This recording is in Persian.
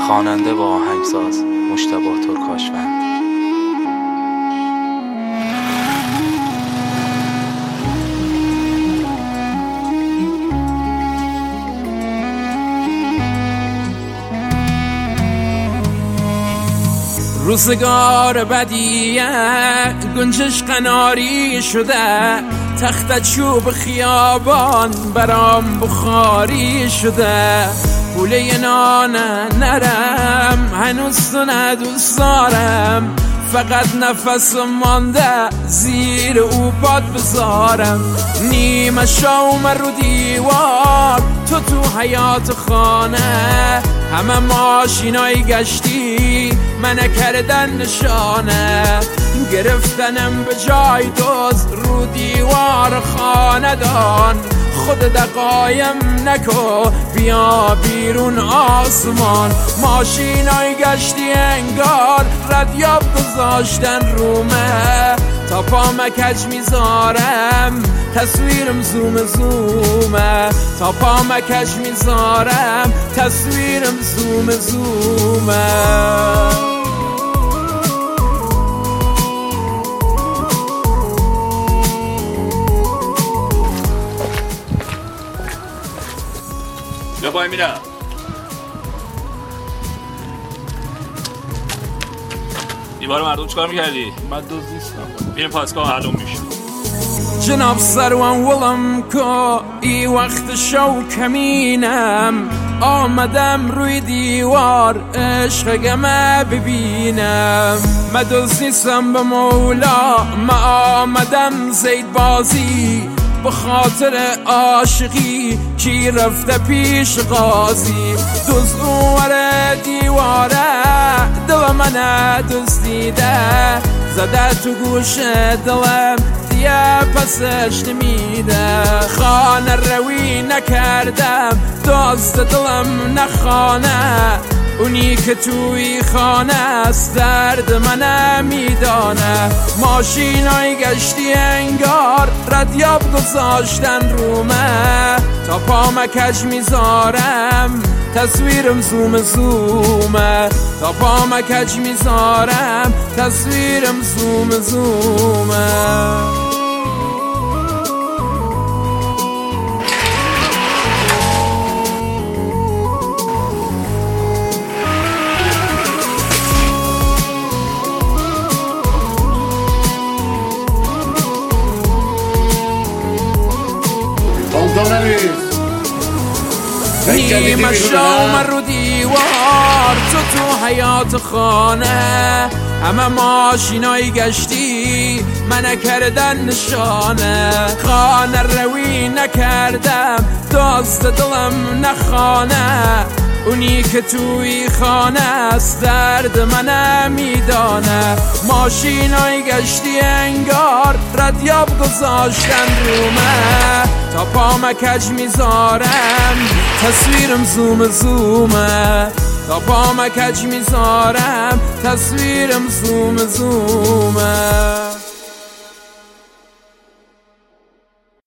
خواننده و آهنگساز مجتبی ترکاشوند. روزگار بدیه گنجش قناری شده، تخت چوب خیابان برام بخاری شده. پوله نان نرم هنوز تو ندوست دارم، فقط نفس مانده زیر او پات بذارم. نیمه شوم رو دیوار تو حیات خانه، همه ماشینای گشتی من کردن نشانه. گرفتنم به جای دوز رو دیوار خاندان، خود دقایم نکو بیا بیرون آسمان. ماشینای گشتی انگار ردیاب گذاشتن رومه، تا پام کج میذارم تصویرم زوم زومه، تا پام کج میذارم تصویرم زوم زومه. بیا پای میرم. دیوار مردم چکار میکردی؟ من دوز نیستم. بیریم پاسگاه معلوم میشه. جناب سروان ولم کو ای وقت شو کمینم، آمدم روی دیوار عشقمه ببینم. من دوز نیستم به مولا، من آمدم زید بازی، به خاطر عاشقی کی رفته پیش قاضی. دوز اونور دیواره دل من دزدیده، زده تو گوش دلم دیگه پسش نمیده. خانه روی نکردم دزد دلم نخانه، اونی که توی خانه است درد من میدانه. ماشینای گشتی انگار ردیاب گذاشتن رومه، تا پام کج میذارم تصویرم زوم زومه، تا پام کج میذارم تصویرم زوم زومه. نیمه شوم رو دیوار تو حیات خانه، همه ماشینای گشتی من کردن نشانه. خانه روی نکردم دزد دلم نخانه، اونی که توی خانه است درد من میدانه. ماشینای گشتی انگار ردیاب گذاشتن رومه، تا پام کج میذارم تصویرم زوم زومه، تا پام کج میذارم تصویرم زوم زومه.